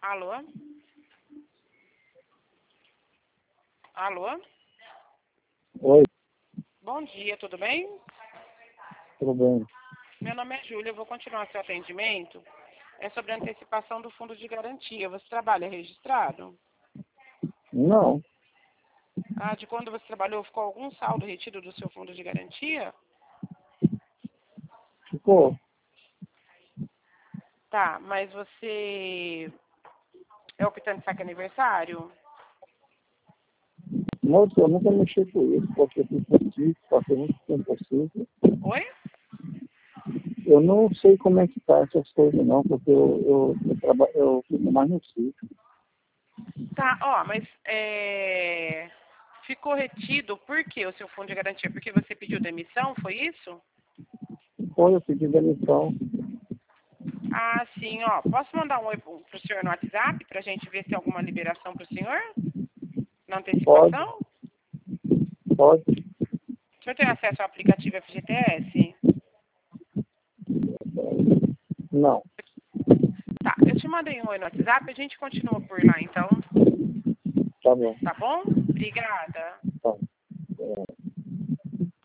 Alô? Alô? Oi, Bom dia, tudo bem? tudo bem? Meu nome é Júlia, eu vou continuar seu atendimento. É sobre a antecipação do fundo de garantia. Você trabalha registrado? Não, Ah, de quando você trabalhou, ficou algum saldo retido do seu fundo de garantia? ficou. Tá, mas você é optante saque aniversário? Moço, eu nunca mexi com isso, porque eu fiz científico, passei muito tempo assim. Oi? Eu não sei como é que tá essas coisas não, porque eu fico mais no sítio. Tá, ó, mas ficou retido por quê o seu fundo de garantia? Porque você pediu demissão, foi isso? Quando eu pedi demissão, Ah, sim, ó. Posso mandar um oi pro senhor no WhatsApp pra gente ver se tem alguma liberação pro senhor? Na pode, antecipação? pode, O senhor tem acesso ao aplicativo FGTS? não, Tá, eu te mandei um oi no WhatsApp, a gente continua por lá então, tá bom, tá bom? Obrigada. tá.